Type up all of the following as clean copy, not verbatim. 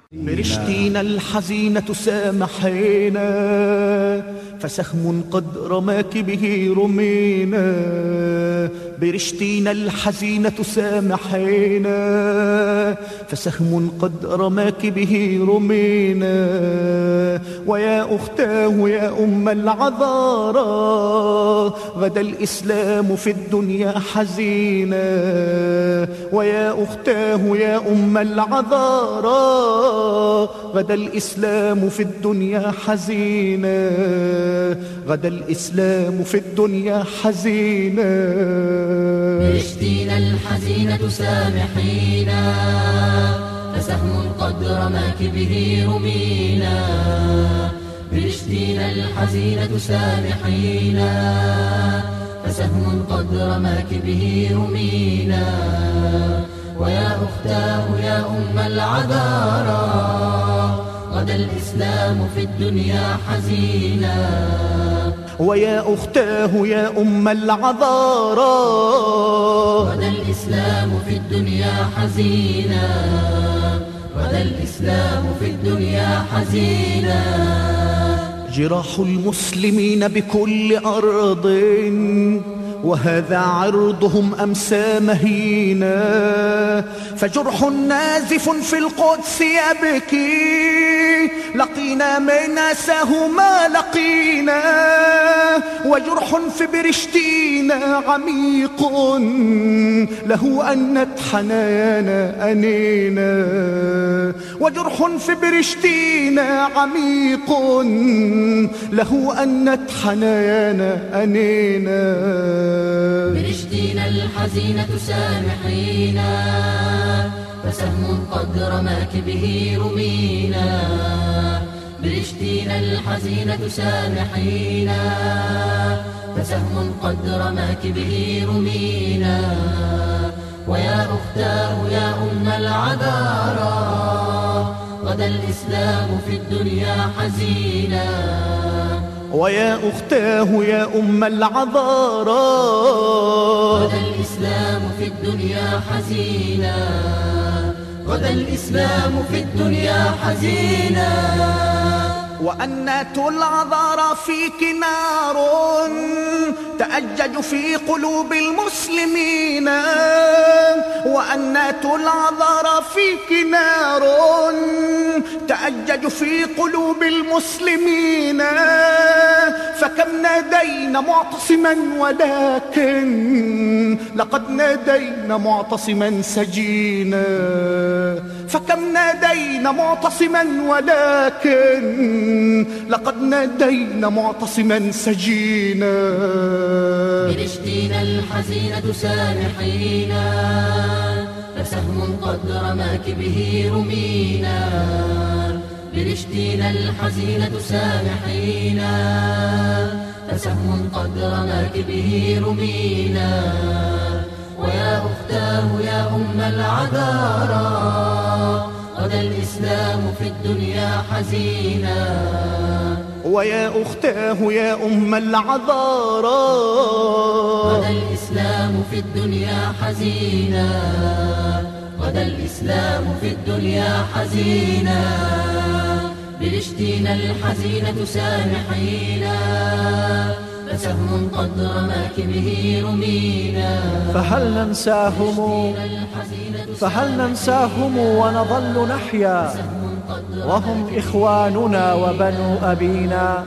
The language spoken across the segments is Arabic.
برشتينا الحزينة سامحينا، فسهم قد رماك به رمينا. برشتينا الحزينة سامحينا، فسهم قد رماك به رمينا. ويا أختاه يا أم العذارى، غدا الإسلام في الدنيا حزينا. ويا أختاه يا أم العذارى، غدا الإسلام في الدنيا حزينا. غدا الإسلام في الدنيا حزينا. برشتينا الحزينة سامحينا، فسهم قد رماك به رمينا. برشتينا الحزينة سامحينا، فسهم قد رماك به رمينا. ويا أختاه يا أم العذارى، غدا الإسلام في الدنيا حزينا. ويا أختاه يا أم العذارى، غدا الإسلام في الدنيا حزينا. غدا الإسلام في الدنيا حزينا. جراح المسلمين بكل أرض، وهذا عرضهم أمسى مهينا. فجرح نازف في القدس يبكي، لقينا من أساه ما لقينا. وجرح في برشتينا عميق، له أنت حنايانا أنينا. وجرح في برشتينا عميق، له أنت حنايانا أنينا. برشتينا الحزينة سامحينا، فسهم قد رماك به رمينا. برشتينا الحزينة سامحينا، فسهم قد رماك به رمينا. ويا أختاه يا أم العذارى، غدا الإسلام في الدنيا حزينا. ويا أختاه يا أم العذارى، غدا الإسلام في الدنيا حزينا. غدا الإسلام في الدنيا حزينا. وأنات العذارى فيك نار تأجج في قلوب المسلمين. وأنات العذارى فيك نار تأجج في قلوب المسلمين. فكم نادينا معتصما ولكن لقد نادينا معتصما سجينا. فكم نادينا معتصما ولكن لقد نادينا معتصما سجينا. برشتينا الحزينة سامحينا، فسهم قد رماك به رمينا. برشتينا الحزينة سامحينا، فسهم قد رماك به رمينا. ويا أختاه يا أم العذارى، غدا الإسلام في الدنيا حزينا. ويا أختاه يا أم العذارى، غدا الإسلام في الدنيا حزينا. غدا الإسلام في الدنيا حزينا. برشتينا الحزينة سامحينا، فسهم قد رماك به رمينا. فهل ننساهم ونظل نحيا وهم إخواننا وبنو أبينا؟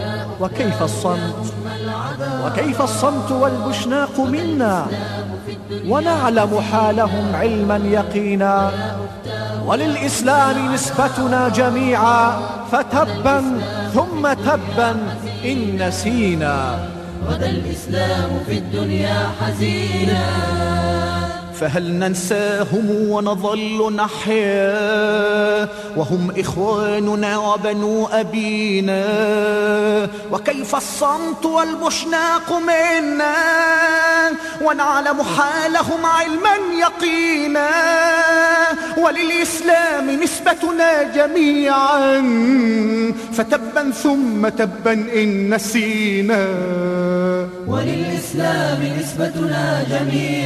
وكيف الصمت والبشناق منا، ونعلم حالهم علما يقينا. وللإسلام نسبتنا جميعا، فتبا ثم تبا إن نسينا. غدا الإسلام في الدنيا حزينا. فهل ننساهم ونظل نحيا وهم إخواننا وبنو أبينا؟ وكيف الصمت والبشناق منا، ونعلم حالهم علما يقينا. وللإسلام نسبتنا جميعا، فتبا ثم تبا إن نسينا. وللإسلام نسبتنا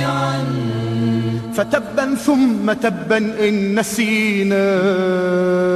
جميعا، فتبا ثم تبا إن نسينا.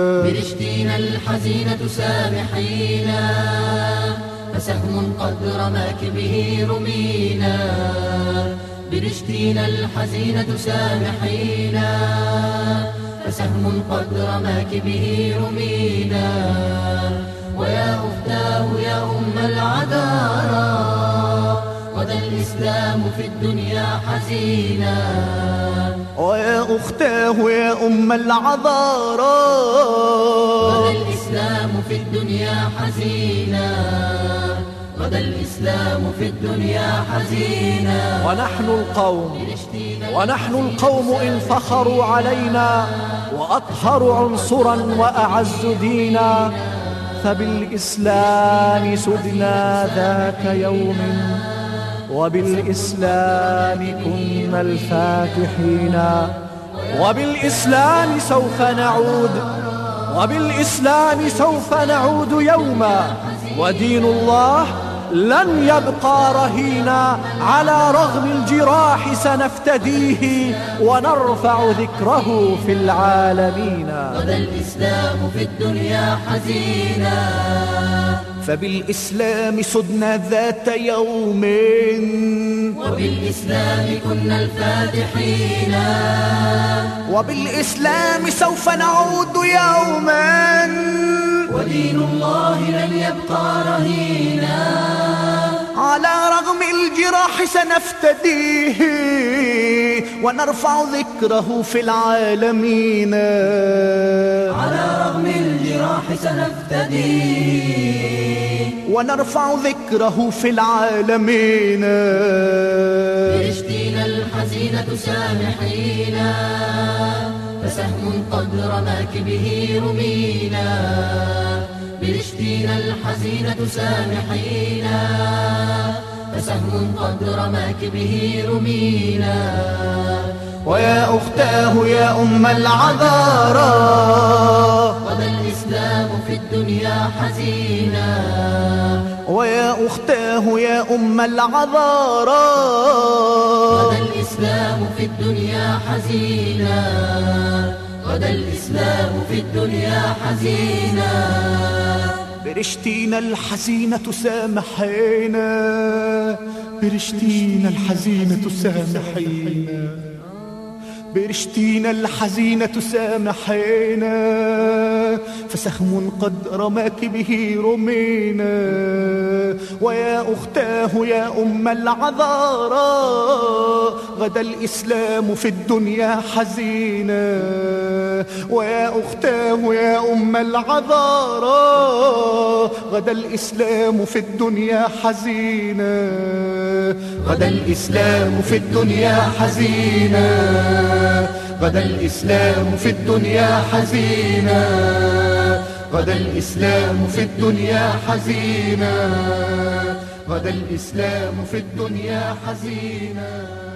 الحزينة سامحينا، فسهم قد رماك به رمينا. برشتينا الحزينة سامحينا، فسهم قد رماك به رمينا. ويا أختاه يا أم العذارى، غدا الإسلام في الدنيا حزينا. ويا أختاه يا أم العذارى، غدا الإسلام في الدنيا حزينا. غدا الإسلام في الدنيا حزينا. ونحن القوم إن فخروا علينا وأطهروا عنصرا وأعز دينا، فبالإسلام سدنا ذاك يوم، وبالإسلام كنا الفاتحين. وبالإسلام سوف نعود، وبالإسلام سوف نعود يوما، ودين الله لن يبقى رهينا. على رغم الجراح سنفتديه، ونرفع ذكره في العالمين. غدا الإسلام في الدنيا حزينا، فبالإسلام سدنا ذات يوم، وبالإسلام كنا الفاتحين. وبالإسلام سوف نعود يوما، ودين الله لن يبقى رهينا. على رغم الجراح سنفتديه، ونرفع ذكره في العالمين. على رغم الجراح سنفتديه، ونرفع ذكره في العالمين. برشتينا الحزينة سامحينا، فسهم قد رماك به رمينا. برشتينا الحزينة سامحينا، فسهم قد رماك به رمينا. ويا أختاه يا أم العذارى، غدا الإسلام في الدنيا حزينا. ويا أختاه يا أم العذارى، غدا الإسلام في الدنيا حزينا. غدا الإسلام في الدنيا حزينا. برشتينا الحزينة سامحينا، برشتينا الحزينة سامحينا. برشتينا الحزينة سامحينا، فسهم قد رماك به رمينا. ويا أختاه يا أم العذارى، غدا الإسلام في الدنيا حزينا. ويا أختاه يا أم العذارى، غدا الإسلام في الدنيا حزينا. غدا الإسلام في الدنيا حزينا. غدا الإسلام في الدنيا حزينا. غدا الإسلام في الدنيا حزينا. غدا الإسلام في الدنيا حزينا.